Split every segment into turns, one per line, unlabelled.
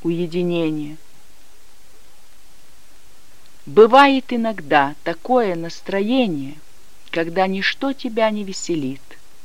уединение. Бывает иногда такое настроение, когда ничто тебя не веселит.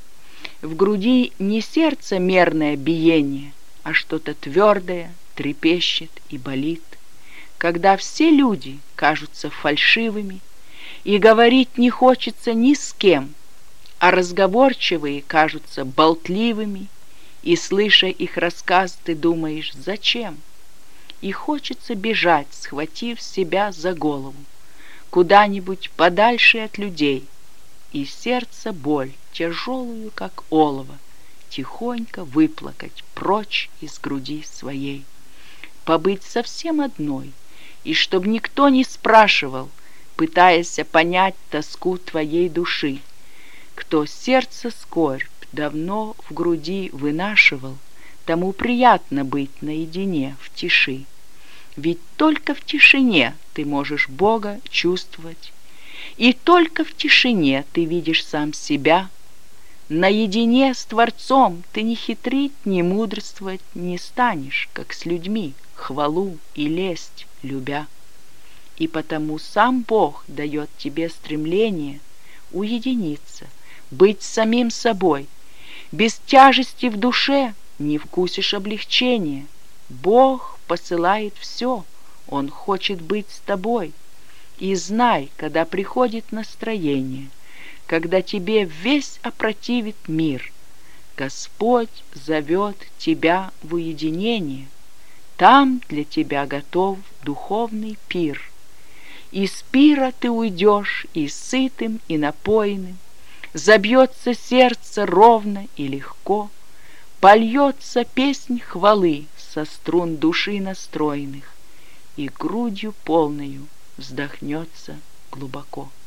В груди не сердце мерное биение, а что-то твердое трепещет и болит. Когда все люди кажутся фальшивыми, и говорить не хочется ни с кем, а разговорчивые кажутся болтливыми, и, слыша их рассказ, ты думаешь, зачем? И хочется бежать, схватив себя за голову, куда-нибудь подальше от людей, и сердце боль, тяжелую, как олово, тихонько выплакать прочь из груди своей. Побыть совсем одной, и чтоб никто не спрашивал, пытаясь понять тоску твоей души. Кто сердце скорбь давно в груди вынашивал, тому приятно быть наедине в тиши. Ведь только в тишине ты можешь Бога чувствовать, и только в тишине ты видишь сам себя. Наедине с Творцом ты ни хитрить, ни мудрствовать не станешь, как с людьми, хвалу и лесть любя. И потому сам Бог дает тебе стремление уединиться, быть самим собой. Без тяжести в душе не вкусишь облегчения. Бог посылает все, Он хочет быть с тобой. И знай, когда приходит настроение, когда тебе весь опротивит мир, Господь зовет тебя в уединение. Там для тебя готов духовный пир. Из пира ты уйдешь и сытым, и напоенным, забьется сердце ровно и легко, польется песнь хвалы со струн души настроенных, и грудью полною вздохнется глубоко.